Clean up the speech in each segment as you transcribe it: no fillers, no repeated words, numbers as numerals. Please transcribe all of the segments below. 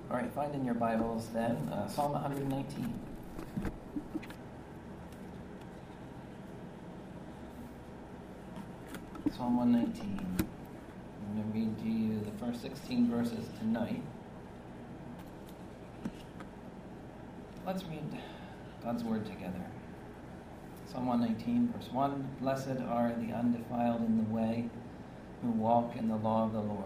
All right, find in your Bibles then Psalm 119. Psalm 119. I'm going to read to you the first 16 verses tonight. Let's read God's Word together. Psalm 119, verse 1. Blessed are the undefiled in the way, who walk in the law of the Lord.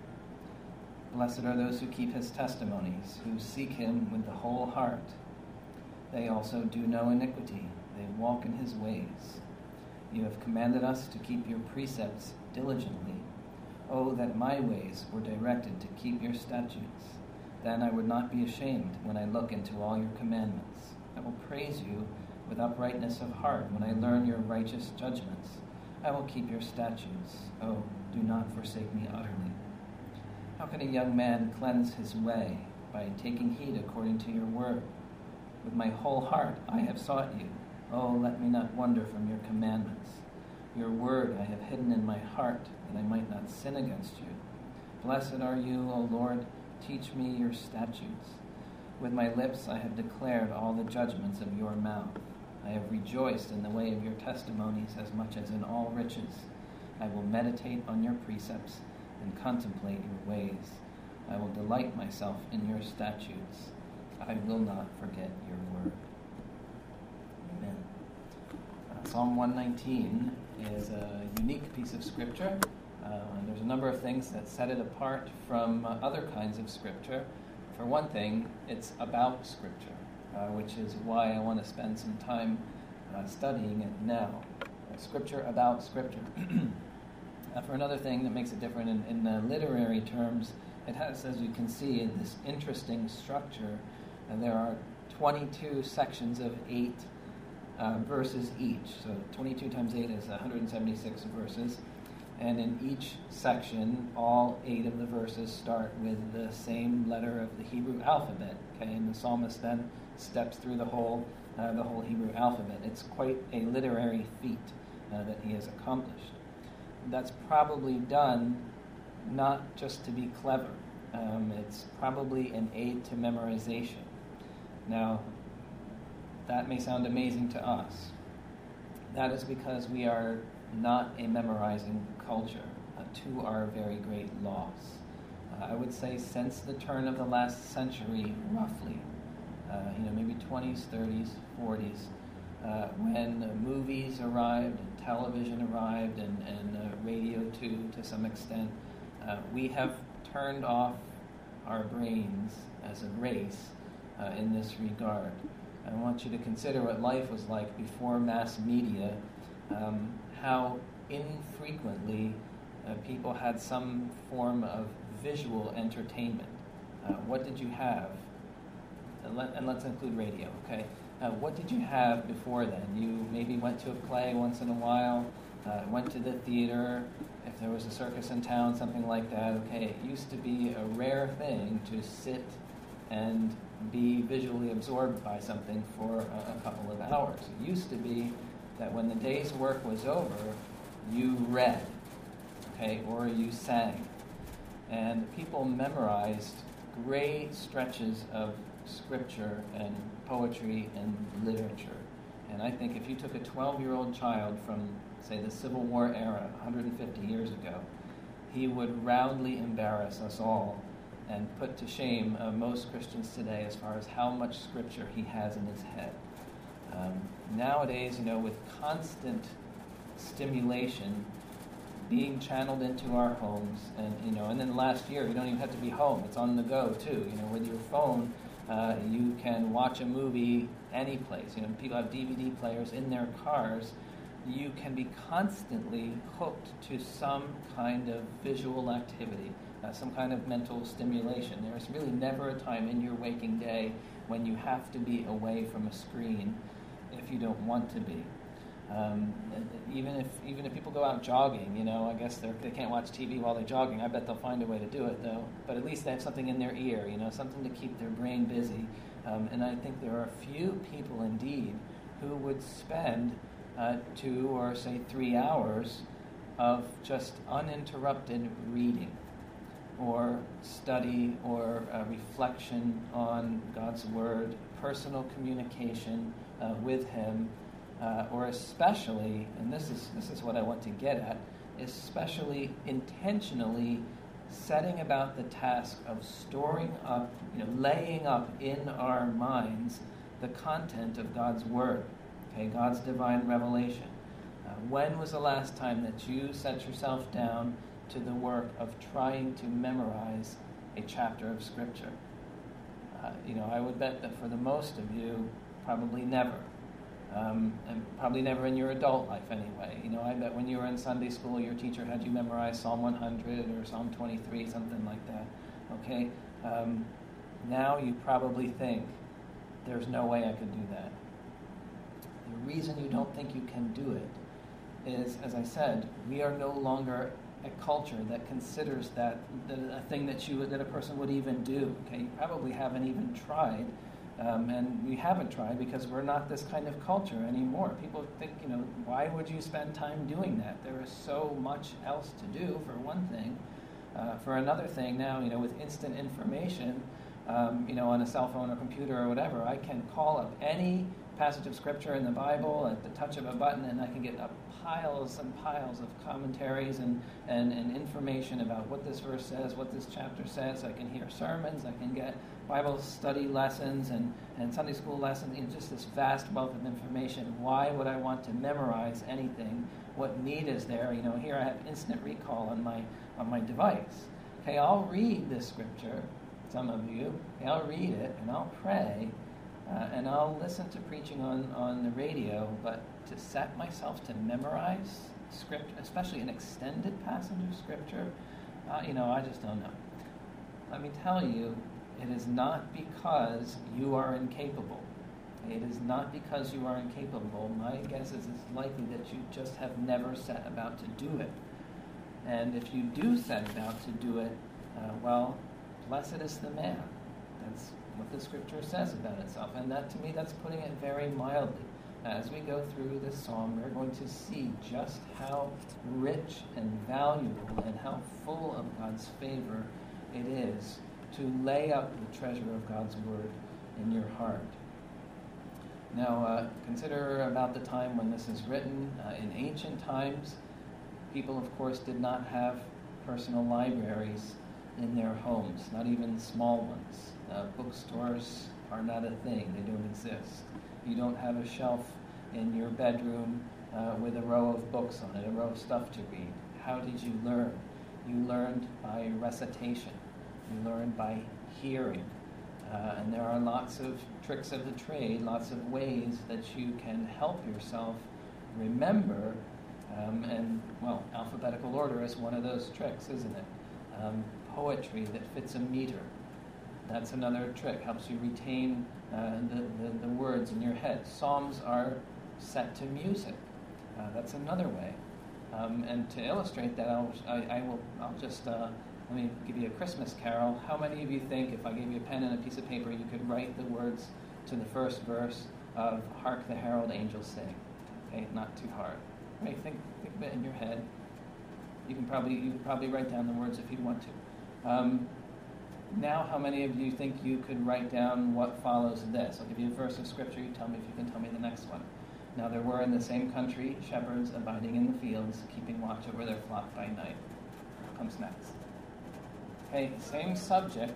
Blessed are those who keep his testimonies, who seek him with the whole heart. They also do no iniquity. They walk in his ways. You have commanded us to keep your precepts diligently. Oh, that my ways were directed to keep your statutes. Then I would not be ashamed when I look into all your commandments. I will praise you with uprightness of heart when I learn your righteous judgments. I will keep your statutes. Oh, do not forsake me utterly. How can a young man cleanse his way? By taking heed according to your word. With my whole heart I have sought you. Oh, let me not wander from your commandments. Your word I have hidden in my heart, that I might not sin against you. Blessed are you, O Lord. Teach me your statutes. With my lips I have declared all the judgments of your mouth. I have rejoiced in the way of your testimonies as much as in all riches. I will meditate on your precepts and contemplate your ways. I will delight myself in your statutes. I will not forget your word. Amen. Psalm 119 is a unique piece of scripture, and there's a number of things that set it apart from other kinds of scripture. For one thing, it's about scripture, which is why I want to spend some time studying it now. Scripture about scripture. For another thing that makes it different in literary terms, it has, as you can see, this interesting structure. And there are 22 sections of 8 verses each. So 22 times 8 is 176 verses. And in each section, all 8 of the verses start with the same letter of the Hebrew alphabet. Okay, and the psalmist then steps through the whole Hebrew alphabet. It's quite a literary feat that he has accomplished. That's probably done not just to be clever. It's probably an aid to memorization. Now, that may sound amazing to us. That is because we are not a memorizing culture, to our very great loss. I would say since the turn of the last century, roughly, maybe 20s, 30s, 40s, when movies arrived, and television arrived, and radio too, to some extent, we have turned off our brains as a race in this regard. I want you to consider what life was like before mass media, how infrequently people had some form of visual entertainment. What did you have? And let's include radio, okay? What did you have before then? You maybe went to a play once in a while, went to the theater, if there was a circus in town, something like that. Okay, it used to be a rare thing to sit and be visually absorbed by something for a couple of hours. It used to be that when the day's work was over, you read, okay, or you sang. And people memorized great stretches of scripture and poetry and literature. And I think if you took a 12-year-old child from, say, the Civil War era, 150 years ago, he would roundly embarrass us all and put to shame most Christians today as far as how much scripture he has in his head. Nowadays, with constant stimulation being channeled into our homes, and then last year, you don't even have to be home. It's on the go, too. With your phone, you can watch a movie any place. People have DVD players in their cars. You can be constantly hooked to some kind of visual activity, some kind of mental stimulation. There's really never a time in your waking day when you have to be away from a screen if you don't want to be. Even if people go out jogging, I guess they can't watch TV while they're jogging. I bet they'll find a way to do it, though. But at least they have something in their ear, something to keep their brain busy. And I think there are few people, indeed, who would spend 2 or, say, 3 hours of just uninterrupted reading or study or reflection on God's Word, personal communication with Him, or especially, and this is what I want to get at, especially intentionally setting about the task of storing up, laying up in our minds the content of God's Word, okay, God's divine revelation. When was the last time that you set yourself down to the work of trying to memorize a chapter of Scripture? I would bet that for the most of you, probably never. And probably never in your adult life anyway. I bet when you were in Sunday school, your teacher had you memorize Psalm 100 or Psalm 23, something like that. Okay? Now you probably think, there's no way I could do that. The reason you don't think you can do it is, as I said, we are no longer a culture that considers that a thing that a person would even do. Okay? You probably haven't even tried. And we haven't tried because we're not this kind of culture anymore. People think, why would you spend time doing that? There is so much else to do, for one thing. For another thing, now, with instant information, on a cell phone or computer or whatever, I can call up any passage of Scripture in the Bible at the touch of a button, and I can get piles and piles of commentaries and information about what this verse says, what this chapter says. I can hear sermons, I can get Bible study lessons and Sunday school lessons, just this vast wealth of information. Why would I want to memorize anything? What need is there? Here I have instant recall on my device. Okay, I'll read this Scripture, some of you. Okay, I'll read it and I'll pray and I'll listen to preaching on the radio, but to set myself to memorize Scripture, especially an extended passage of Scripture, I just don't know. Let me tell you, it is not because you are incapable. It is not because you are incapable. My guess is it's likely that you just have never set about to do it. And if you do set about to do it, blessed is the man. That's what the Scripture says about itself. And that, to me, that's putting it very mildly. As we go through this psalm, we're going to see just how rich and valuable and how full of God's favor it is to lay up the treasure of God's Word in your heart. Now, consider about the time when this is written. In ancient times, people, of course, did not have personal libraries in their homes, not even small ones. Bookstores are not a thing. They don't exist. You don't have a shelf in your bedroom with a row of books on it, a row of stuff to read. How did you learn? You learned by recitation. You learn by hearing. And there are lots of tricks of the trade, lots of ways that you can help yourself remember. Alphabetical order is one of those tricks, isn't it? Poetry that fits a meter. That's another trick, helps you retain the words in your head. Psalms are set to music. That's another way. And to illustrate that, let me give you a Christmas carol. How many of you think if I gave you a pen and a piece of paper, you could write the words to the first verse of Hark the Herald Angels Sing? Okay, not too hard. Right? Think of it in your head. You can probably write down the words if you want to. Now, how many of you think you could write down what follows this? I'll give you a verse of Scripture. You tell me if you can tell me the next one. Now there were in the same country shepherds abiding in the fields, keeping watch over their flock by night. What comes next? Okay, same subject,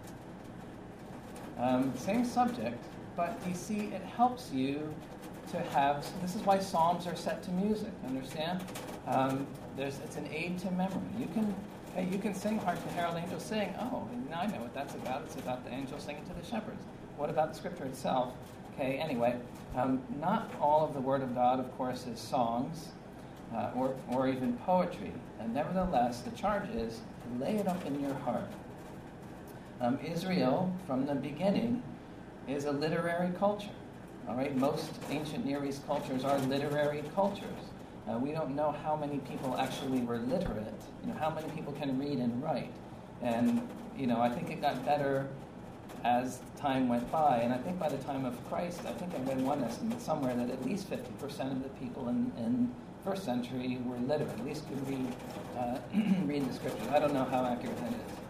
but you see, it helps you to have. So this is why Psalms are set to music. Understand? It's an aid to memory. You can sing "Hark the Herald Angels Sing." Oh, now I know what that's about. It's about the angels singing to the shepherds. What about the Scripture itself? Okay, anyway, not all of the Word of God, of course, is songs or even poetry. And nevertheless, the charge is to lay it up in your heart. Israel, from the beginning, is a literary culture. All right, most ancient Near East cultures are literary cultures. We don't know how many people actually were literate. How many people can read and write. And I think it got better as time went by. And I think by the time of Christ, I think I read one estimate somewhere that at least 50% of the people in first century were literate. At least could read the Scriptures. I don't know how accurate that is.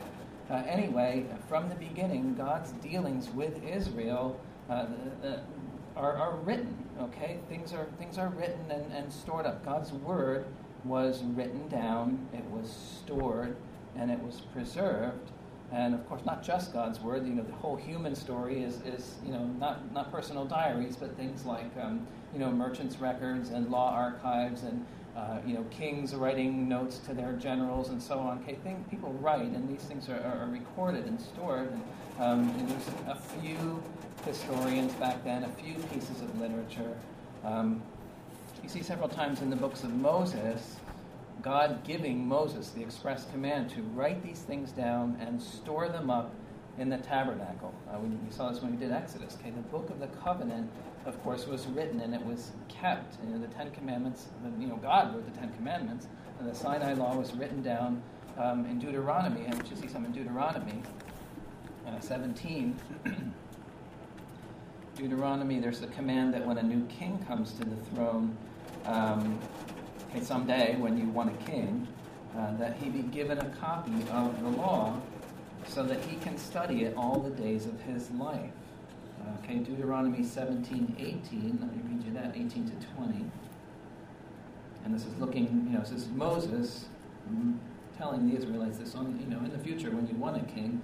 Anyway, from the beginning, God's dealings with Israel are written. Okay, things are written and stored up. God's word was written down, it was stored, and it was preserved. And of course, not just God's word. The whole human story is not personal diaries, but things like merchants' records and law archives and kings writing notes to their generals and so on. Okay, people write, and these things are recorded and stored. And there's a few historians back then, a few pieces of literature. You see several times in the books of Moses, God giving Moses the express command to write these things down and store them up in the tabernacle. We saw this when we did Exodus. Okay, the book of the covenant, of course, was written and it was kept. The Ten Commandments, God wrote the Ten Commandments, and the Sinai Law was written down in Deuteronomy, and you see some in Deuteronomy 17. Deuteronomy, there's the command that when a new king comes to the throne, someday when you want a king, that he be given a copy of the law so that he can study it all the days of his life. Deuteronomy 17:18. Let me read you that, 18 to 20. And this is this is Moses telling the Israelites this in the future when you want a king.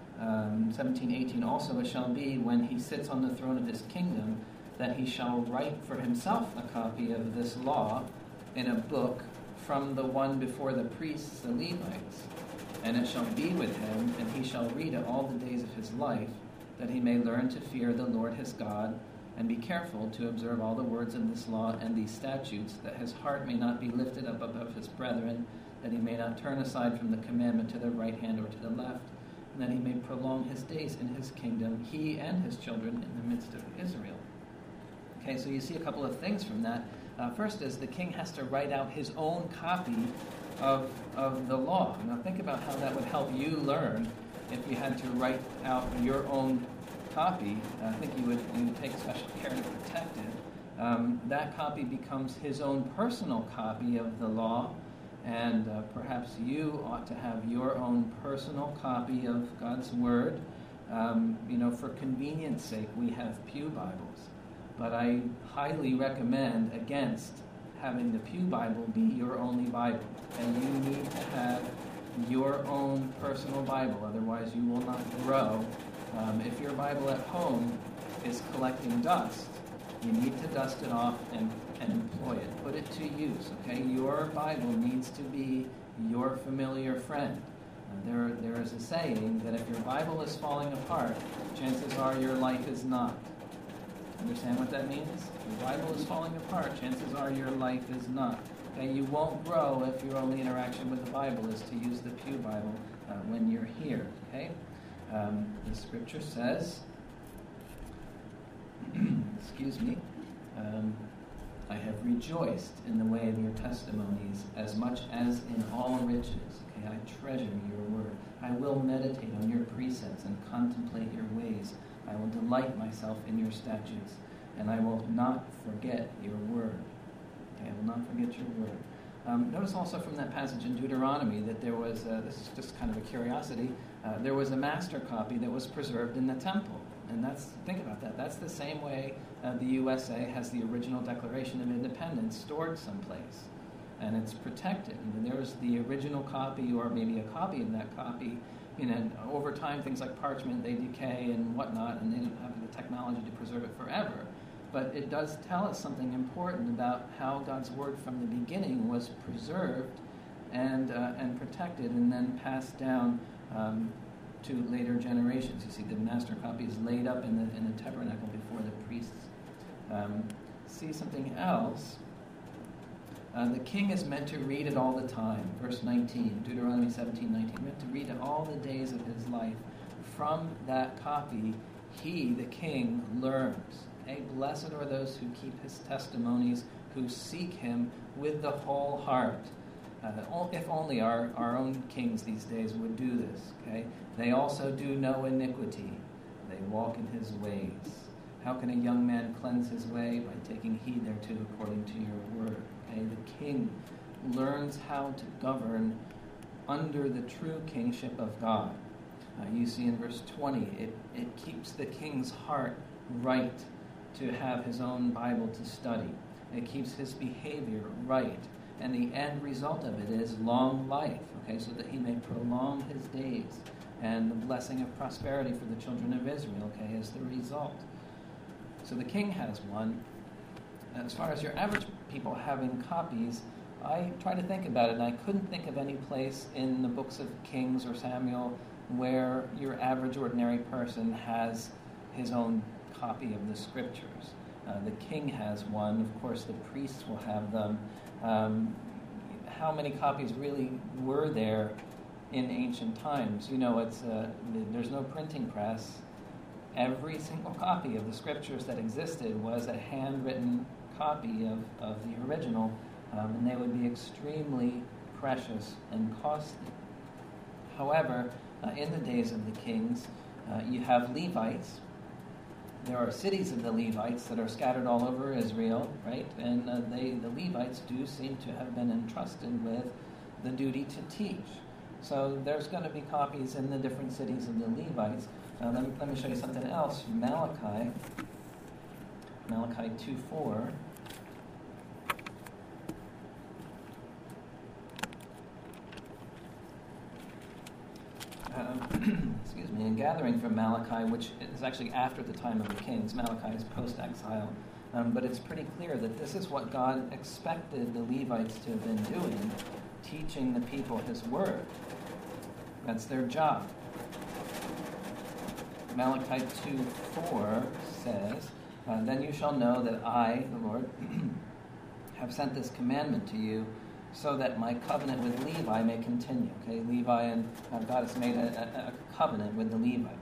17:18. Also it shall be when he sits on the throne of his kingdom that he shall write for himself a copy of this law in a book from the one before the priests, the Levites. And it shall be with him, and he shall read it all the days of his life, that he may learn to fear the Lord his God, and be careful to observe all the words of this law and these statutes, that his heart may not be lifted up above his brethren, that he may not turn aside from the commandment to the right hand or to the left, and that he may prolong his days in his kingdom, he and his children in the midst of Israel. Okay, so you see a couple of things from that. First is the king has to write out his own copy of the law. Now think about how that would help you learn if you had to write out your own copy. I think you would take special care to protect it. That copy becomes his own personal copy of the law, and perhaps you ought to have your own personal copy of God's Word. For convenience sake, we have pew Bibles. But I highly recommend against having the pew Bible be your only Bible. And you need to have your own personal Bible, otherwise you will not grow. If your Bible at home is collecting dust, you need to dust it off and employ it. Put it to use, okay? Your Bible needs to be your familiar friend. There is a saying that if your Bible is falling apart, chances are your life is not. Understand what that means? If your Bible is falling apart, chances are your life is not. Okay, you won't grow if your only interaction with the Bible is to use the pew Bible when you're here. Okay, the Scripture says, excuse me, I have rejoiced in the way of your testimonies as much as in all riches. Okay, I treasure your word. I will meditate on your precepts and contemplate your ways. I will delight myself in your statutes, and I will not forget your word. Okay, I will not forget your word. Notice also from that passage in Deuteronomy that there was, this is just kind of a curiosity, there was a master copy that was preserved in the temple. And think about that. That's the same way the USA has the original Declaration of Independence stored someplace. And it's protected. And there's the original copy, or maybe a copy of that copy. Over time, things like parchment, they decay and whatnot, and they don't have the technology to preserve it forever. But it does tell us something important about how God's Word from the beginning was preserved and protected and then passed down to later generations. You see, the master copy is laid up in the tabernacle before the priests. See something else. The king is meant to read it all the time. Verse 19, Deuteronomy 17:19. Meant to read it all the days of his life. From that copy, he, the king, learns. Okay? Blessed are those who keep his testimonies, who seek him with the whole heart. If only our own kings these days would do this. Okay? They also do no iniquity. They walk in his ways. How can a young man cleanse his way? By taking heed thereto according to your word. Okay? The king learns how to govern under the true kingship of God. You see in verse 20, it keeps the king's heart right to have his own Bible to study. It keeps his behavior right. And the end result of it is long life, okay, so that he may prolong his days. And the blessing of prosperity for the children of Israel, okay, is the result. So the king has one. As far as your average people having copies, I try to think about it, and I couldn't think of any place in the books of Kings or Samuel where your average ordinary person has his own copy of the scriptures. The king has one. Of course, the priests will have them. How many copies really were there in ancient times? You know, there's no printing press. Every single copy of the scriptures that existed was a handwritten copy of the original, and they would be extremely precious and costly. However, in the days of the kings, you have Levites. There are cities of the Levites that are scattered all over Israel, right? And the Levites do seem to have been entrusted with the duty to teach. So there's going to be copies in the different cities of the Levites. Let me show you something else. Malachi 2:4. Excuse me, in gathering from Malachi, which is actually after the time of the kings. Malachi is post-exile. But it's pretty clear that this is what God expected the Levites to have been doing, teaching the people his word. That's their job. Malachi 2:4 says, Then you shall know that I, the Lord, have sent this commandment to you, so that my covenant with Levi may continue. Okay, Levi and God has made a covenant with the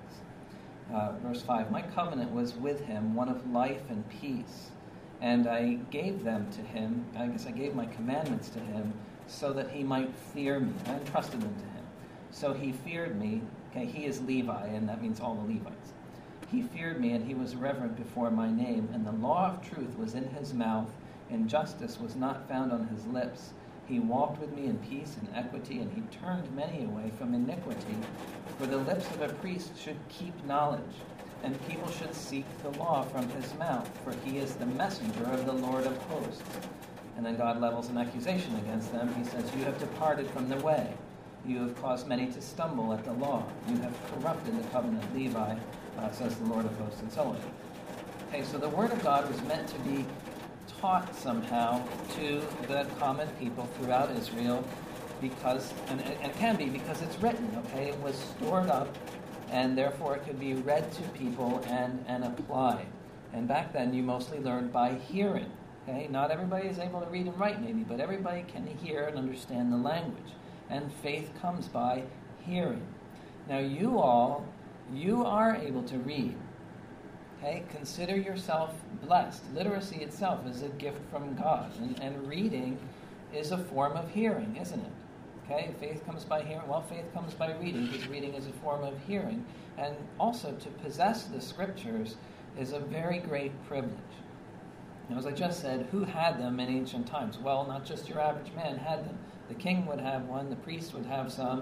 Levites. Verse 5, my covenant was with him, one of life and peace, and I gave them to him, I gave my commandments to him, so that he might fear me. I entrusted them to him. So he feared me. Okay, he is Levi, and that means all the Levites. He feared me, and he was reverent before my name, and the law of truth was in his mouth, and justice was not found on his lips. He walked with me in peace and equity, and he turned many away from iniquity. For the lips of a priest should keep knowledge, and people should seek the law from his mouth, for he is the messenger of the Lord of hosts. And then God levels an accusation against them. He says, you have departed from the way. You have caused many to stumble at the law. You have corrupted the covenant of Levi, says the Lord of hosts, and so on. Okay, so the word of God was meant to be taught somehow to the common people throughout Israel, because, and it can be because it's written, okay? It was stored up, and therefore it could be read to people and applied. And back then you mostly learned by hearing, okay? Not everybody is able to read and write maybe, but everybody can hear and understand the language. And faith comes by hearing. Now you are able to read. Okay, consider yourself blessed. Literacy itself is a gift from God, and reading is a form of hearing, isn't it? Okay, faith comes by hearing. Well, faith comes by reading, because reading is a form of hearing. And also to possess the scriptures is a very great privilege. Now, as I just said, who had them in ancient times? Well, not just your average man had them. The king would have one, the priest would have some.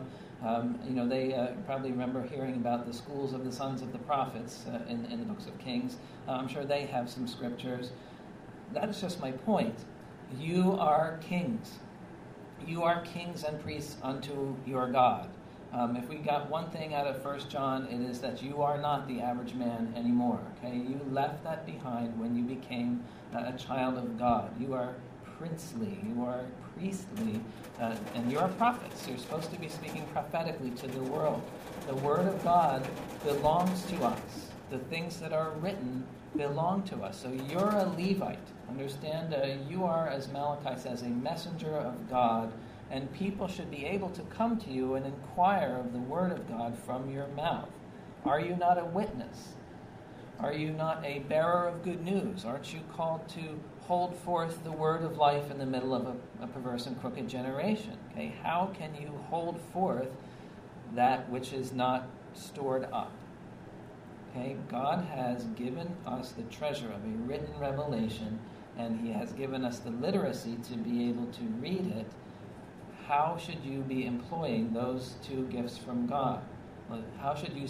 They probably remember hearing about the schools of the sons of the prophets in the books of Kings. I'm sure they have some scriptures. That is just my point. You are kings. You are kings and priests unto your God. If we got one thing out of 1 John, it is that you are not the average man anymore. Okay, you left that behind when you became a child of God. You are princely, you are priestly, and you are prophets. You're supposed to be speaking prophetically to the world. The word of God belongs to us. The things that are written belong to us. So you're a Levite. Understand, you are, as Malachi says, a messenger of God, and people should be able to come to you and inquire of the word of God from your mouth. Are you not a witness? Are you not a bearer of good news? Aren't you called to hold forth the word of life in the middle of a perverse and crooked generation? Okay, how can you hold forth that which is not stored up? Okay, God has given us the treasure of a written revelation, and he has given us the literacy to be able to read it. How should you be employing those two gifts from God? How should you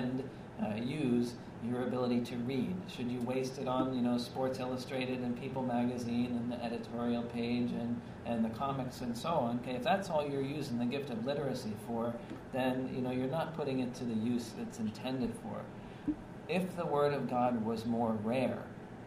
use your ability to read? Should you waste it on, Sports Illustrated and People Magazine and the editorial page and the comics and so on? Okay, if that's all you're using the gift of literacy for, then, you're not putting it to the use it's intended for. If the Word of God was more rare,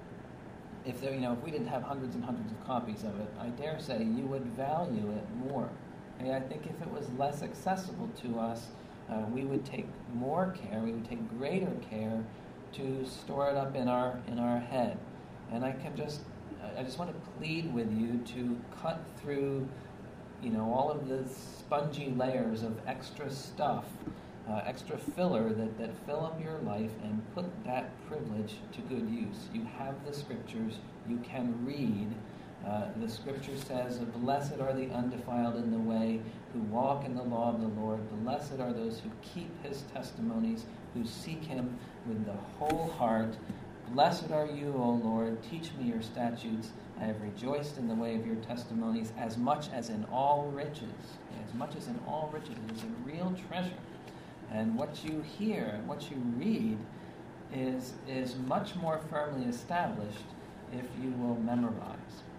if we didn't have hundreds and hundreds of copies of it, I dare say you would value it more. Okay, I think if it was less accessible to us, we would take more care, we would take greater care to store it up in our head. And I just want to plead with you to cut through, all of the spongy layers of extra stuff, extra filler that fill up your life, and put that privilege to good use. You have the Scriptures, you can read. The Scripture says, "Blessed are the undefiled in the way, who walk in the law of the Lord. Blessed are those who keep his testimonies, who seek him with the whole heart. Blessed are you, O Lord. Teach me your statutes. I have rejoiced in the way of your testimonies, as much as in all riches." As much as in all riches. It is a real treasure. And what you hear, what you read, is much more firmly established if you will memorize.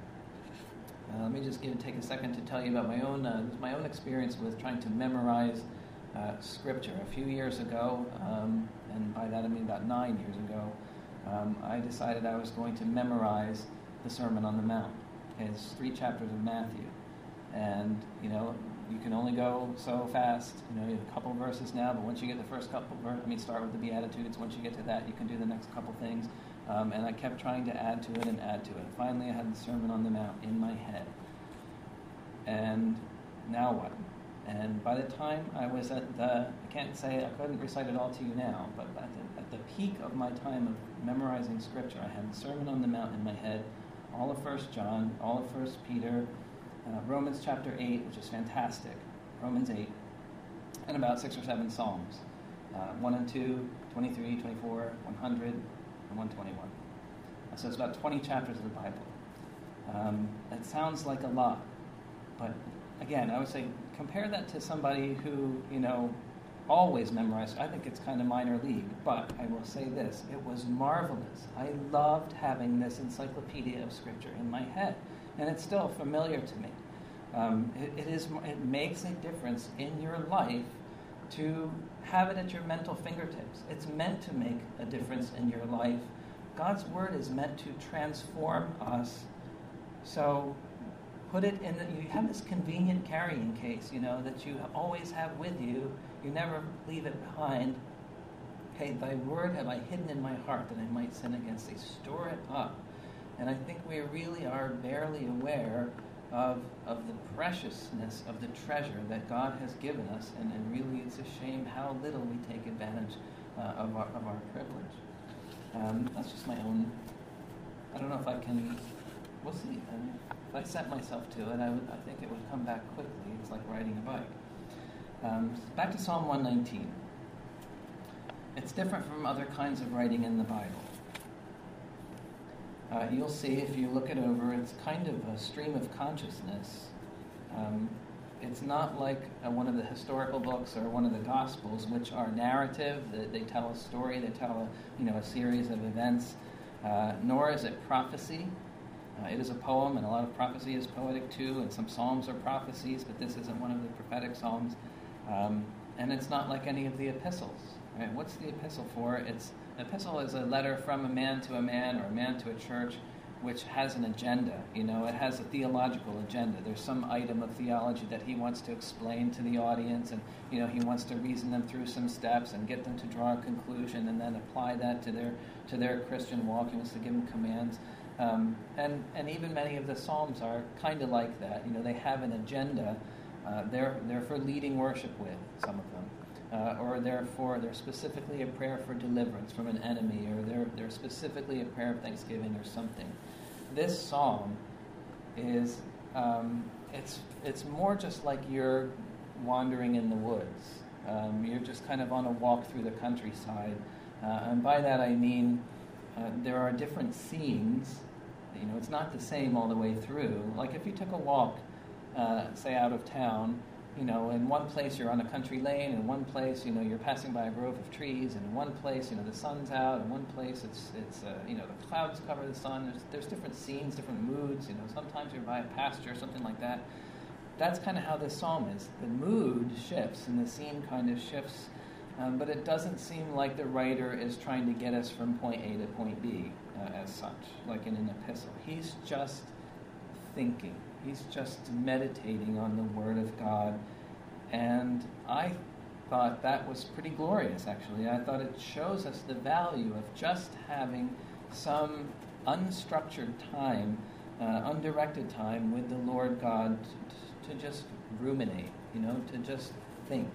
Let me just take a second to tell you about my own experience with trying to memorize Scripture. A few years ago, and by that I mean about 9 years ago, I decided I was going to memorize the Sermon on the Mount. It's 3 chapters of Matthew. And, you can only go so fast. You have a couple verses now, but once you get the first couple verses, start with the Beatitudes. Once you get to that, you can do the next couple things. And I kept trying to add to it and add to it. Finally, I had the Sermon on the Mount in my head. And now what? And by the time I was I can't say I couldn't recite it all to you now, but at the peak of my time of memorizing Scripture, I had the Sermon on the Mount in my head, all of 1 John, all of 1 Peter, Romans chapter 8, which is fantastic, Romans 8, and about 6 or 7 Psalms, 1 and 2, 23, 24, 100, and 121. So it's about 20 chapters of the Bible. It sounds like a lot, but again, I would say compare that to somebody who, always memorized. I think it's kind of minor league, but I will say this. It was marvelous. I loved having this encyclopedia of Scripture in my head, and it's still familiar to me. It makes a difference in your life to have it at your mental fingertips. It's meant to make a difference in your life. God's Word is meant to transform us. So put it in you have this convenient carrying case, that you always have with you. You never leave it behind. Okay, thy word have I hidden in my heart that I might sin against thee. Store it up. And I think we really are barely aware of the preciousness of the treasure that God has given us, and really it's a shame how little we take advantage of our privilege. That's just my own. I don't know if I can. We'll see. If I set myself to it, I think it would come back quickly. It's like riding a bike. Back to Psalm 119. It's different from other kinds of writing in the Bible. You'll see, if you look it over, it's kind of a stream of consciousness. It's not like one of the historical books or one of the Gospels, which are narrative. They tell a story, they tell a series of events. Nor is it prophecy. It is a poem, and a lot of prophecy is poetic too, and some psalms are prophecies, but this isn't one of the prophetic psalms. And it's not like any of the epistles. Right? What's the epistle for? An epistle is a letter from a man to a man, or a man to a church, which has an agenda. It has a theological agenda. There's some item of theology that he wants to explain to the audience, and he wants to reason them through some steps and get them to draw a conclusion, and then apply that to their Christian walk. He wants to give them commands. And even many of the Psalms are kind of like that. They have an agenda. They're for leading worship with, some of them. Or they're specifically a prayer for deliverance from an enemy, or they're specifically a prayer of thanksgiving or something. This psalm is, it's more just like you're wandering in the woods. You're just kind of on a walk through the countryside. And by that I mean there are different scenes. It's not the same all the way through. Like if you took a walk, say out of town, in one place you're on a country lane, in one place, you're passing by a grove of trees, and in one place, the sun's out, in one place it's the clouds cover the sun. There's different scenes, different moods. Sometimes you're by a pasture, something like that. That's kind of how this psalm is. The mood shifts and the scene kind of shifts, but it doesn't seem like the writer is trying to get us from point A to point B as such, like in an epistle. He's just thinking. He's just meditating on the Word of God. And I thought that was pretty glorious, actually. I thought it shows us the value of just having some unstructured time, undirected time with the Lord God to just ruminate, to just think.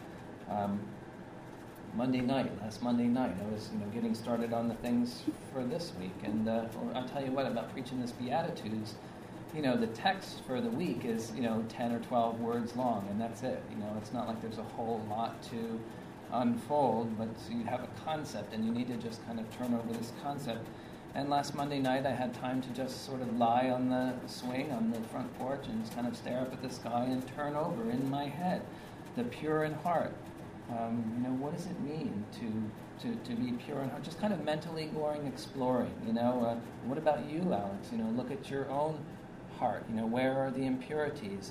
Last Monday night, I was getting started on the things for this week. And I'll tell you what, about preaching this Beatitudes, the text for the week is, 10 or 12 words long, and that's it. It's not like there's a whole lot to unfold, but you have a concept, and you need to just kind of turn over this concept. And last Monday night, I had time to just sort of lie on the swing on the front porch and just kind of stare up at the sky and turn over in my head the pure in heart. What does it mean to be pure in heart? Just kind of mentally exploring. What about you, Alex? Look at your own heart. Where are the impurities?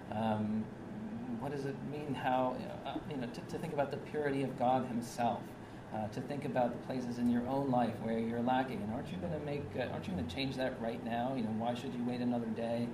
What does it mean? How to think about the purity of God Himself. To think about the places in your own life where you're lacking, and aren't you going to change that right now? Why should you wait another day?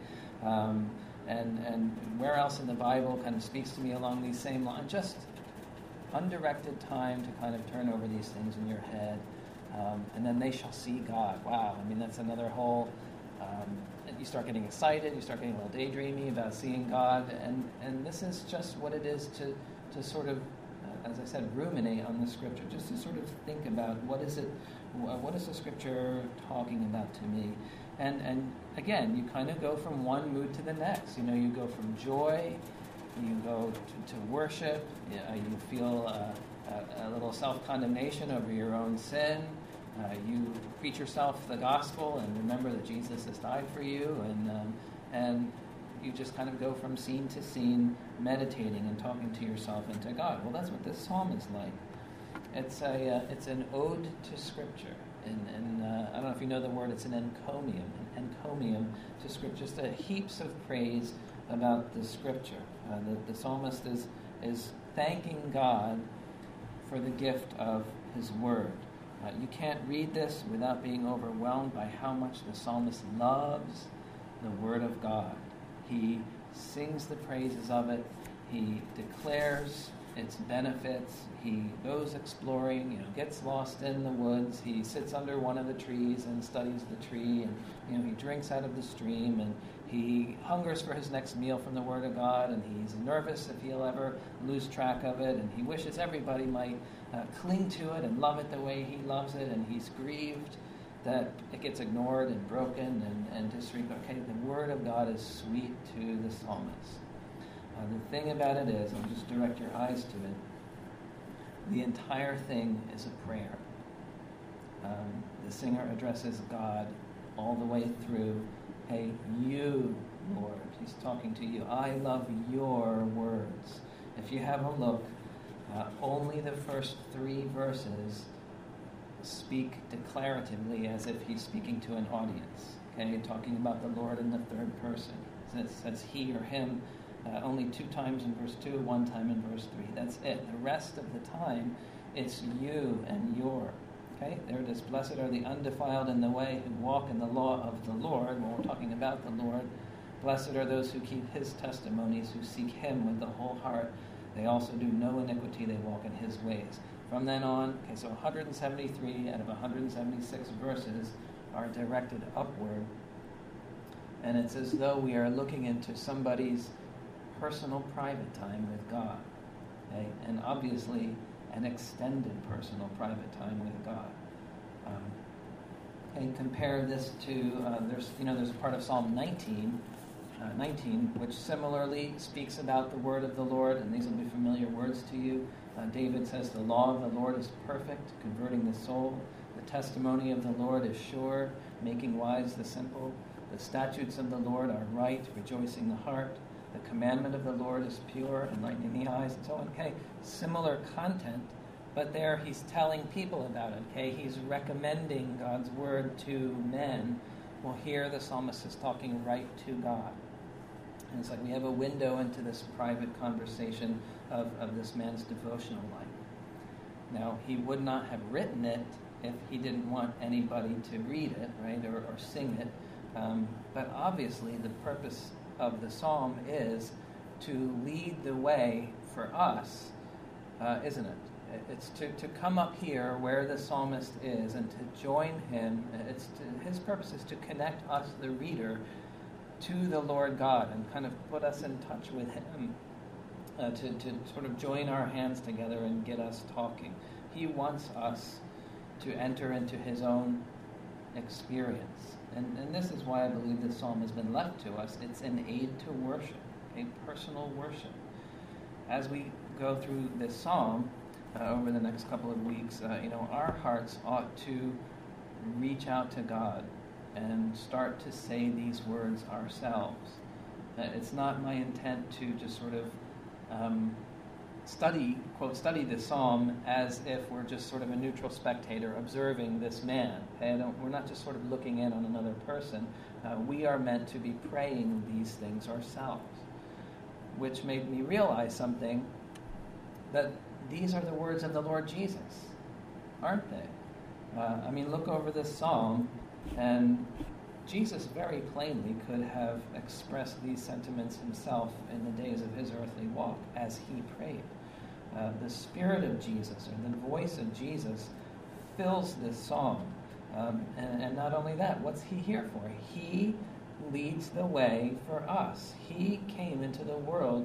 And where else in the Bible kind of speaks to me along these same lines? Just undirected time to kind of turn over these things in your head, and then they shall see God. Wow, that's another whole. You start getting excited, you start getting a little daydreamy about seeing God, and this is just what it is to sort of, as I said, ruminate on the Scripture, just to sort of think about what is the Scripture talking about to me, and again, you kind of go from one mood to the next. You go from joy, you go to worship, you feel a little self-condemnation over your own sin. You preach yourself the gospel and remember that Jesus has died for you, and you just kind of go from scene to scene, meditating and talking to yourself and to God. Well, that's what this psalm is like. It's an ode to Scripture, and I don't know if you know the word. It's an encomium to Scripture, just heaps of praise about the Scripture. The psalmist is thanking God for the gift of His Word. You can't read this without being overwhelmed by how much the psalmist loves the Word of God. He sings the praises of it. He declares its benefits. He goes exploring, gets lost in the woods. He sits under one of the trees and studies the tree, and he drinks out of the stream, and he hungers for his next meal from the Word of God, and he's nervous if he'll ever lose track of it, and he wishes everybody might cling to it and love it the way he loves it, and he's grieved that it gets ignored and broken and disregarded. Okay, the Word of God is sweet to the psalmist. The thing about it is, I'll just direct your eyes to it, the entire thing is a prayer. The singer addresses God all the way through. Hey, you, Lord, he's talking to you. I love your words. If you have a look, only the first 3 verses speak declaratively as if he's speaking to an audience. Okay, talking about the Lord in the third person. It says he or him only 2 times in verse 2, 1 time in verse 3. That's it. The rest of the time, it's you and your. Okay, there it is. Blessed are the undefiled in the way who walk in the law of the Lord. When we're talking about the Lord, blessed are those who keep His testimonies, who seek Him with the whole heart. They also do no iniquity. They walk in His ways. From then on, okay, so 173 out of 176 verses are directed upward. And it's as though we are looking into somebody's personal private time with God. Okay? And obviously, an extended personal private time with God. And compare this to, there's a part of Psalm 19, which similarly speaks about the word of the Lord, and these will be familiar words to you. David says, the law of the Lord is perfect, converting the soul. The testimony of the Lord is sure, making wise the simple. The statutes of the Lord are right, rejoicing the heart. The commandment of the Lord is pure, enlightening the eyes, and so on. Okay, similar content, but there he's telling people about it. Okay, he's recommending God's word to men. Well, here the psalmist is talking right to God. And it's like we have a window into this private conversation of this man's devotional life. Now, he would not have written it if he didn't want anybody to read it, right, or sing it. But obviously the purpose of the psalm is to lead the way for us, isn't it? It's to come up here where the psalmist is and to join him. His purpose is to connect us, the reader, to the Lord God and kind of put us in touch with him, to sort of join our hands together and get us talking. He wants us to enter into his own experience. And this is why I believe this psalm has been left to us. It's an aid to worship, a personal worship. As we go through this psalm over the next couple of weeks, our hearts ought to reach out to God and start to say these words ourselves. It's not my intent to just sort of study this psalm as if we're just sort of a neutral spectator observing this man. Okay? We're not just sort of looking in on another person. We are meant to be praying these things ourselves, which made me realize something, that these are the words of the Lord Jesus, aren't they? Look over this psalm, and Jesus very plainly could have expressed these sentiments himself in the days of his earthly walk as he prayed. The Spirit of Jesus, or the voice of Jesus, fills this psalm. And not only that, what's he here for? He leads the way for us. He came into the world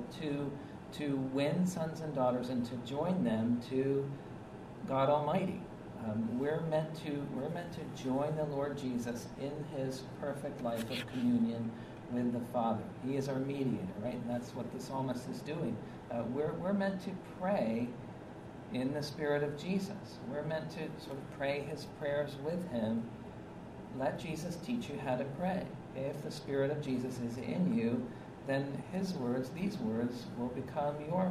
to win sons and daughters and to join them to God Almighty. We're meant to join the Lord Jesus in his perfect life of communion with the Father. He is our mediator, right? And that's what the psalmist is doing. We're meant to pray in the Spirit of Jesus. We're meant to sort of pray his prayers with him. Let Jesus teach you how to pray. Okay? If the Spirit of Jesus is in you, then his words, these words, will become your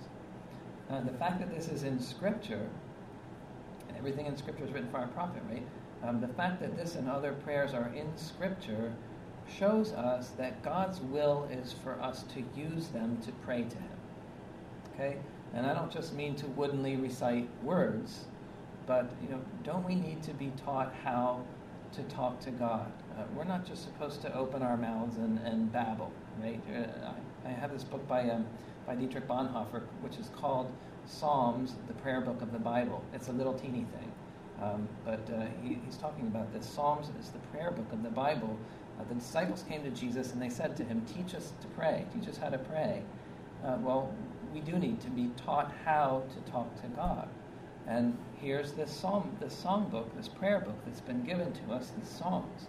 words. The fact that this is in Scripture, and everything in Scripture is written for our profit, right? The fact that this and other prayers are in Scripture shows us that God's will is for us to use them to pray to him. Okay? And I don't just mean to woodenly recite words, but, don't we need to be taught how to talk to God? We're not just supposed to open our mouths and babble, right? I have this book by Dietrich Bonhoeffer, which is called Psalms, the prayer book of the Bible. It's a little teeny thing, but he's talking about this. Psalms is the prayer book of the Bible. The disciples came to Jesus and they said to him, teach us to pray, teach us how to pray. Well, we do need to be taught how to talk to God. And here's this song book, this prayer book that's been given to us, these Psalms.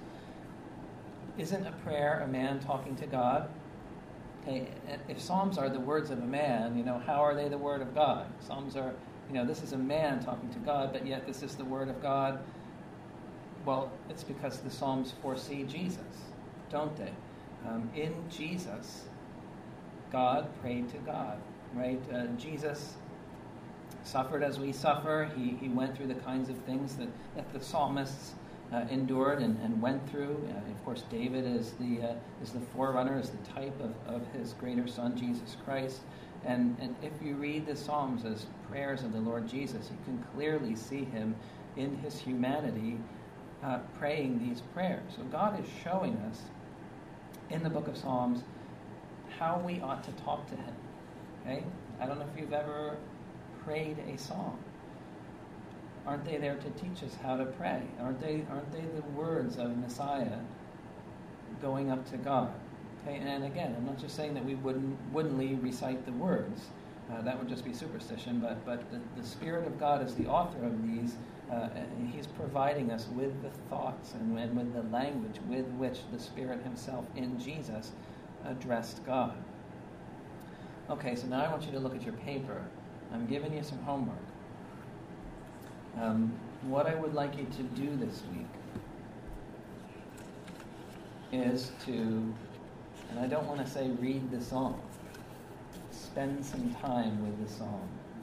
Isn't a prayer a man talking to God? Okay, if Psalms are the words of a man, how are they the word of God? Psalms are, this is a man talking to God, but yet this is the word of God. Well, it's because the Psalms foresee Jesus, don't they? In Jesus, God prayed to God, right? Jesus suffered as we suffer. He went through the kinds of things that the psalmists endured and went through. Of course, David is the forerunner, is the type of his greater son, Jesus Christ. And if you read the Psalms as prayers of the Lord Jesus, you can clearly see him in his humanity praying these prayers. So God is showing us in the book of Psalms how we ought to talk to him. Okay? I don't know if you've ever prayed a psalm. Aren't they there to teach us how to pray? Aren't they the words of Messiah going up to God? Okay, and again, I'm not just saying that we wouldn't recite the words. That would just be superstition. But the Spirit of God is the author of these. And he's providing us with the thoughts and with the language with which the Spirit himself in Jesus addressed God. Okay, so now I want you to look at your paper. I'm giving you some homework. What I would like you to do this week is to And I don't want to say read the song. Spend some time with the song.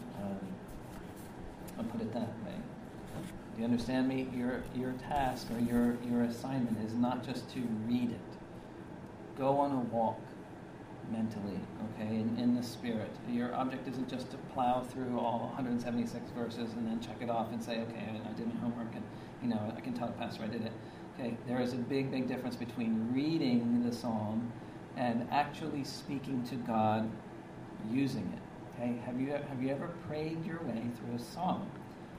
I'll put it that way. Do you understand me? Your task or your assignment is not just to read it. Go on a walk mentally, okay, in the Spirit. Your object isn't just to plow through all 176 verses and then check it off and say, okay, I did my homework and, I can tell the pastor I did it. Okay, there is a big, big difference between reading the psalm and actually speaking to God using it. Okay, have you ever prayed your way through a psalm?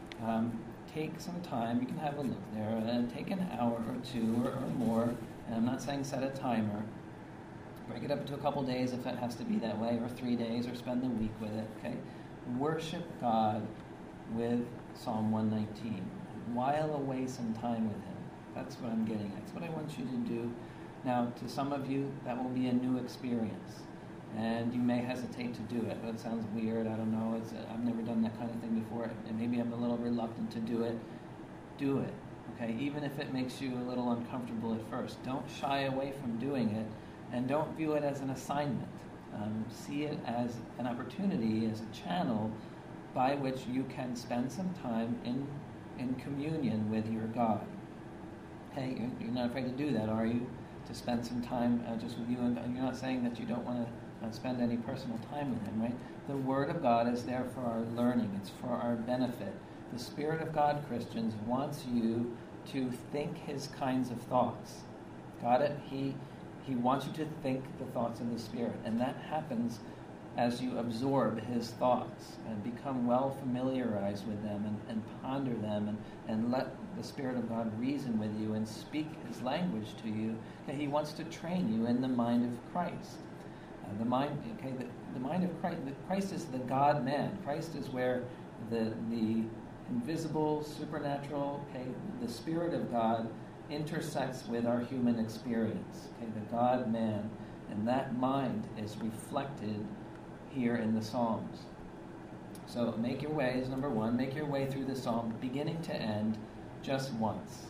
Take some time. You can have a look there and take an hour or two or more. And I'm not saying set a timer. Break it up into a couple days if it has to be that way, or 3 days, or spend the week with it. Okay, worship God with Psalm 119. While away some time with Him. That's what I'm getting at. That's what I want you to do. Now, to some of you, that will be a new experience. And you may hesitate to do it. That sounds weird. I don't know. I've never done that kind of thing before. And maybe I'm a little reluctant to do it. Do it. Okay? Even if it makes you a little uncomfortable at first. Don't shy away from doing it. And don't view it as an assignment. See it as an opportunity, as a channel by which you can spend some time in communion with your God. Okay? You're not afraid to do that, are you? To spend some time just with you. And you're not saying that you don't want to spend any personal time with Him, right? The Word of God is there for our learning. It's for our benefit. The Spirit of God, Christians, wants you to think His kinds of thoughts. Got it? He wants you to think the thoughts of the Spirit. And that happens as you absorb His thoughts and become well familiarized with them and ponder them and let the Spirit of God reason with you and speak His language to you. Okay, He wants to train you in the mind of Christ. The mind of Christ. Christ is the God-man. Christ is where the invisible, supernatural, the Spirit of God intersects with our human experience. Okay, the God-man, and that mind is reflected here in the Psalms. So make your way is number one. Make your way through the Psalm, beginning to end, just once,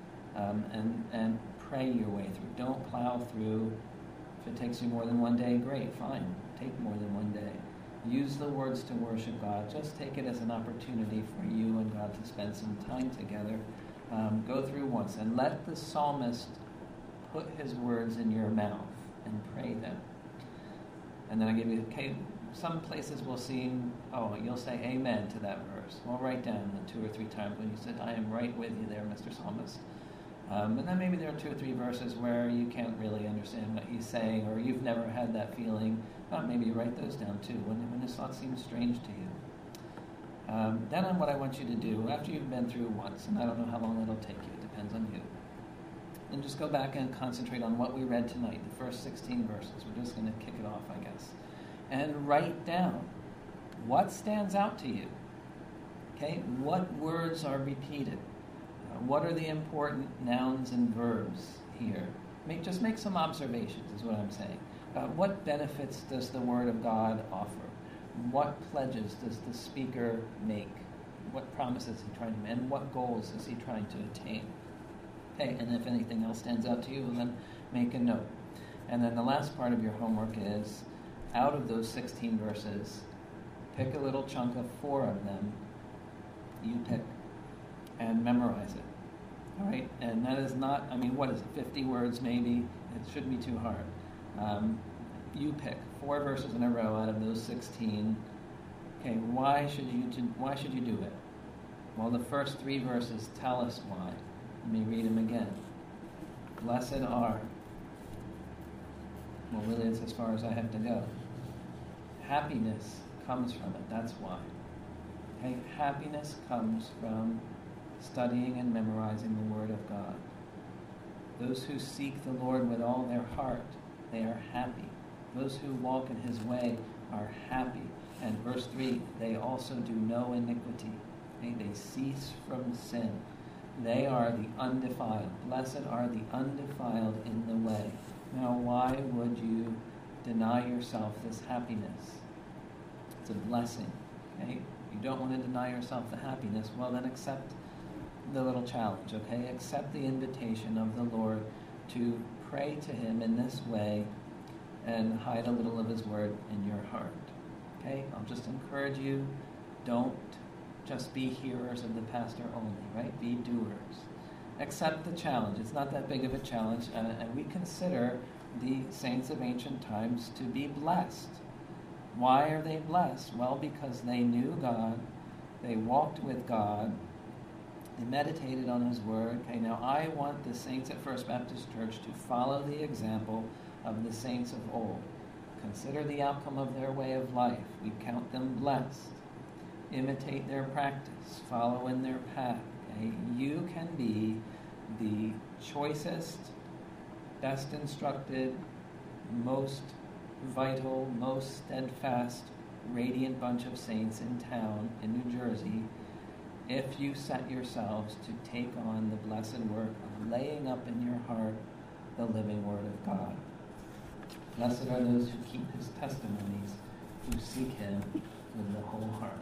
and pray your way through. Don't plow through. If it takes you more than one day, great, fine. Take more than one day. Use the words to worship God. Just take it as an opportunity for you and God to spend some time together. Go through once and let the psalmist put his words in your mouth and pray them. And then I give you, some places will seem, you'll say amen to that verse. Well, write down the 2 or 3 times when you said, I am right with you there, Mr. Psalmist. And then maybe there are 2 or 3 verses where you can't really understand what he's saying, or you've never had that feeling. Maybe you write those down too, when this thought seems strange to you. Then what I want you to do, after you've been through once, and I don't know how long it'll take you, it depends on you, then just go back and concentrate on what we read tonight, the first 16 verses. We're just going to kick it off, I guess. And write down what stands out to you. Okay? What words are repeated? What are the important nouns and verbs here? Just make some observations, is what I'm saying. What benefits does the Word of God offer? What pledges does the speaker make? What promises is he trying to make? And what goals is he trying to attain? Okay, and if anything else stands out to you, then make a note. And then the last part of your homework is, out of those 16 verses, pick a little chunk of 4 of them, you pick, and memorize it. All right? And that is not, 50 words maybe? It shouldn't be too hard. You pick 4 verses in a row out of those 16. Okay, why should you do it? Well, the first 3 verses tell us why. Let me read them again. Blessed are. Well, really, it's as far as I have to go. Happiness comes from it. That's why. Okay, happiness comes from studying and memorizing the Word of God. Those who seek the Lord with all their heart, they are happy. Those who walk in His way are happy. And verse 3, they also do no iniquity. Okay, they cease from sin. They are the undefiled. Blessed are the undefiled in the way. Now, why would you deny yourself this happiness? It's a blessing. Okay? You don't want to deny yourself the happiness. Well, then accept the little challenge. Okay? Accept the invitation of the Lord to pray to Him in this way and hide a little of his word in your heart. Okay? I'll just encourage you, don't just be hearers of the pastor only, right? Be doers. Accept the challenge. It's not that big of a challenge, and we consider the saints of ancient times to be blessed. Why are they blessed? Well, because they knew God, they walked with God, they meditated on his word. Okay, now I want the saints at First Baptist Church to follow the example of the saints of old. Consider the outcome of their way of life. We count them blessed. Imitate their practice. Follow in their path. Okay? You can be the choicest, best instructed, most vital, most steadfast, radiant bunch of saints in town, in New Jersey, if you set yourselves to take on the blessed work of laying up in your heart the living word of God. Blessed are those who keep his testimonies, who seek him with the whole heart.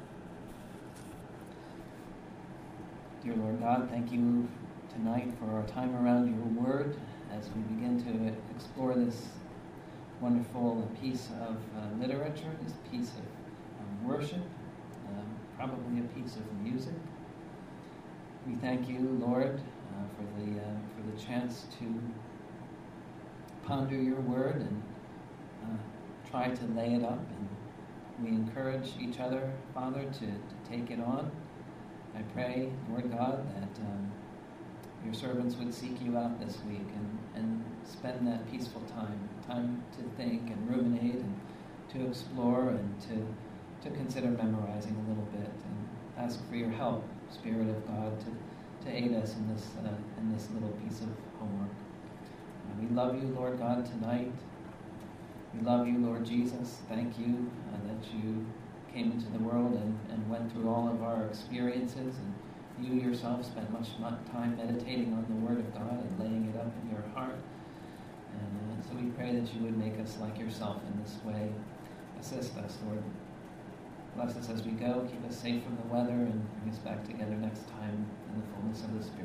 Dear Lord God, thank you tonight for our time around your word as we begin to explore this wonderful piece of literature, this piece of worship, probably a piece of music. We thank you, Lord, for the chance to ponder your word and try to lay it up. And we encourage each other, Father, to take it on. I pray, Lord God, that your servants would seek you out this week and spend that peaceful time to think and ruminate and to explore and to consider memorizing a little bit and ask for your help, Spirit of God, to aid us in this little piece of homework. We love you, Lord God, tonight. We love you, Lord Jesus. Thank you that you came into the world and went through all of our experiences, and you yourself spent much time meditating on the Word of God and laying it up in your heart. And so we pray that you would make us like yourself in this way. Assist us, Lord. Bless us as we go. Keep us safe from the weather and bring us back together next time in the fullness of the Spirit.